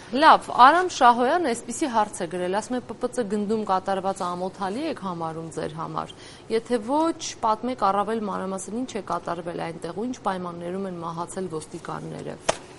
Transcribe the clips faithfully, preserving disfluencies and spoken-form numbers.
Լավ, Արամ Շահոյանը այսպիսի հարց է գրել, ասում է Պ Պ Ց գնդում կատարված ամոթալի եք համարում ձեր համար, եթե ոչ պատմեք առավել մանրամասն ինչ է կատարվել այնտեղ ու ինչ պայմաններում են մահացել ոստիկանները։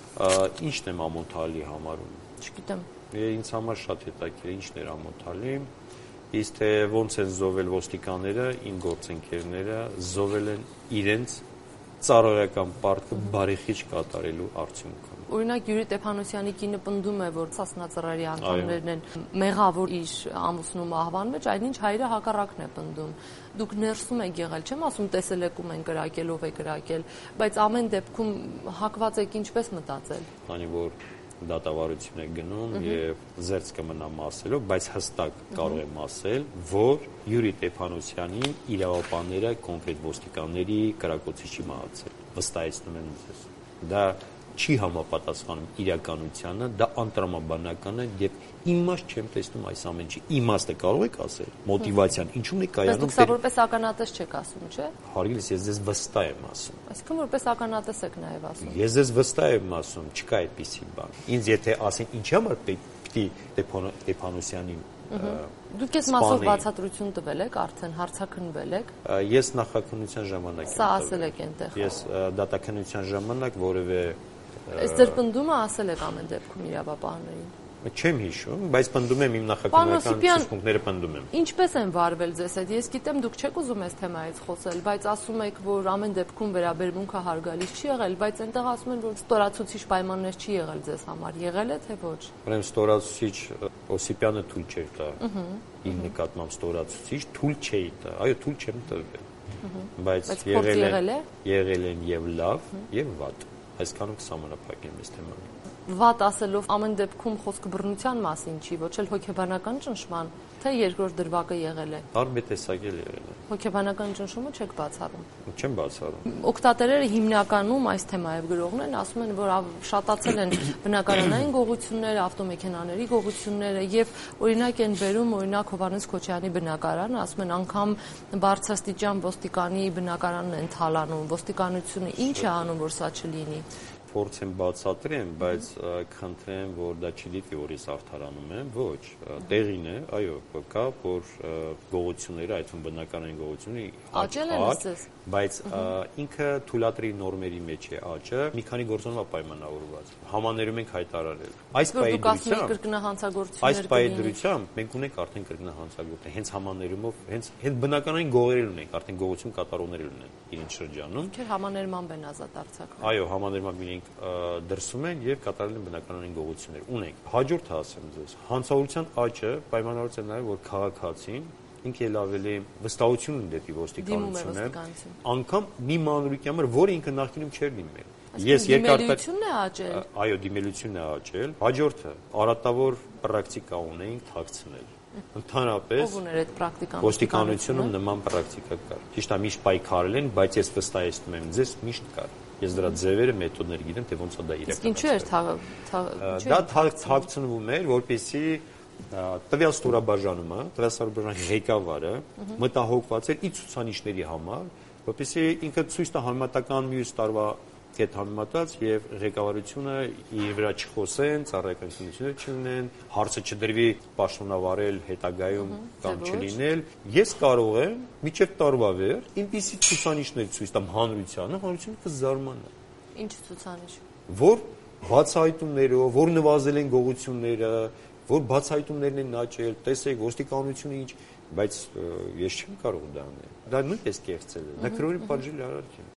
Ինչն եմ ամոթալի համարում։ Չգիտեմ։ Ինձ համար շատ հետաքրքիր ինչն էր ամոթալի, իսկ թե ոնց են զոհվել ոստիկանները, իմ գործընկերները զոհվել են իրենց ծառայական պարտքը բարեխիղճ կատարելու արդյունքում։ Օրինակ Յուրի Ստեփանոսյանի կինը պնդում է, որ Ցասնածռարի անդամներն են մեղավոր իր ամուսնու մահվան մեջ, այնինչ հայրը հակառակն է պնդում։ Դուք ներսում եք եղել, չեմ ասում տեսել եք ում են կրակել, ով է կրակել, բայց ամեն դեպքում հակված եք ինչպես մտածել։ Քանի որ դատավարություն է գնում եւ զերծ կմնամ ասելով, բայց հստակ կարող եմ ասել, որ Յուրի Ստեփանոսյանին իրավապանները կոնկրետ ոստիկանների կրակոցի մահացել։ Վստահեցնում եմ ձեզ։ Դա չի համապատասխանում իրականությանը, դա անտրամաբանական է եւ իմաստ չեմ տեսնում այս ամեն ինչի։ Իմաստը կարող եք ասել, մոտիվացիան ինչու՞ն է կայանում։ Բայց դուք սա որպես ականատես չեք ասում, չէ՞։ Հարգելիս, ես ձեզ վստահ եմ ասում։ Այսինքն որպես ականատես եք նաեւ ասում։ Ես ձեզ վստահ եմ ասում, չկա այդպիսի բան։ Ինձ եթե ասեն ինչի համար պիտի Ստեփանոսյանին Դուք ես մասով բացատրություն տվել եք, արդեն հարցաքննվել եք։ Ես նախաքննության ժամանակ Սա ասել եք այնտեղ։ Ես դատաքննության ժամանակ որևէ Այս ձեր պնդումը ասել եք ամեն դեպքում իրավապահներին։ Չեմ հիշում, բայց պնդում եմ իմ նախաքննական սկզբունքները պնդում եմ։ Ինչպես են վարվել ձեզ հետ։ Ես գիտեմ դուք չեք ուզում այս թեմայից խոսել, բայց ասում եք, որ ամեն դեպքում վերաբերմունքը հարգալից չի եղել, բայց այնտեղ ասում են, որ ստորացուցիչ պայմաններ չի եղել ձեզ համար։ Եղել է թե ոչ։ Ուրեմն ստորացուցիչ Օսիպյանը թույլ չէր տա։ Իր նկատմամբ ստորացուցիչ թույլ չէի տա։ Այո, թույլ չեմ տվել։ Բայց եղել են եղել են եւ լավ եւ վատ։ Այսքանում կսահմանափակեմ այս թեման։ Վատ ասելով ամեն դեպքում խոսքը բռնության մասին չի, ոչ էլ հոգեբանական ճնշման, թե երկրորդ դրվագը եղել է։ Տարբերտեսակել եղել է։ Հոգեբանական ճնշումը չեք բացառում։ Չեմ բացառում։ Օգտատերերը հիմնականում այս թեմայով գրողն են, ասում են, որ շատացել են բնակարանային գողությունները, ավտոմեքենաների գողությունները եւ օրինակ են վերում օրինակ Հովհաննես Քոչարյանի բնակարանը, ասում են անգամ բարձրաստիճան ոստիկանի բնակարանն են թալանում, ոստիկանությունը ինչ է անում, որ սա չլինի։ Փորձեմ բացատրեմ, բայց խնդրեմ, որ դա չդիտի, որ ես արդարանում եմ, ոչ, տեղին է, այո, կա, որ գողությունները, այդ թվում բնականային գողությունները աճել են ասես, բայց ինքը թույլատրի նորմերի մեջ է աճը, մի քանի գործոնով պայմանավորված։ Համաներում ենք հայտարարել։ Այս պայմանավորությամբ, այս պայմանավորությամբ մենք ունենք արդեն կրկնահանցագործություն, հենց համաներումով, հենց հենց բնականային գողերել ունենք, արդեն գողություն կատարողներ ունեն իրենց շրջանում։ Չէ, համաներմամբ են ազատ արձակվում։ Այո, համաներմամբ իրենք դրսում են եւ կատարել են բնականային գողություններ։ Ունենք։ Հաջորդը ասեմ ձեզ, հանցավորության աճը պայմանավորված է նաեւ, որ քաղաքացին ինքը էլ ավելի վստահություն ունի դեպի ոստիկանությունը, անգամ մի մանրուքի համար, որը ինքը նախկինում չէր դիմել։ Ես երկարատևությունն է աճել։ Այո, դիմելությունն է աճել։ Հաջորդը արատավոր պրակտիկա ունեինք թաքցնել։ Ընդհանրապես ով ուներ այդ պրակտիկան։ Ոստիկանությունում նման պրակտիկա կար։ Ճիշտ է, միշտ պայքարել են, բայց ես վստահեցնում եմ ձեզ, միշտ կար։ Ես դրա ձևերը, մեթոդները գիտեմ, թե ոնց է դա իրականացվում։ Ինչու էր դա թաքցնվում էր, որպեսզի տվյալ ստորաբաժանումը, տվյալ ստորաբաժանի ղեկավարը մտահոգված էր իր ցուցանիշների համար, որպեսզի ինքը ցույց տա համեմատական մյուս տարվա հետ համեմատած եւ ղեկավարությունը իր վրա չխոսեն, ծառայական քննություններ չունեն, հարցը չդրվի պաշտոնավարել հետագայում կամ չլինել։ Ես կարող եմ միջև տարվա վեր ինքնիսի ցուցանիշներ ցույց տամ հանրությանը, հանրությունը կզարմանա։ Ինչ ցուցանիշ։ Որ բացահայտումներով, որ նվազել են գողությունները, որ բացահայտումներն են աճել, տեսեք ոստիկանությունը ինչ, բայց ես չեմ կարող դա անել։ Դա նույնպես կեղծել է։ Դա քրորի պատժել արարք է։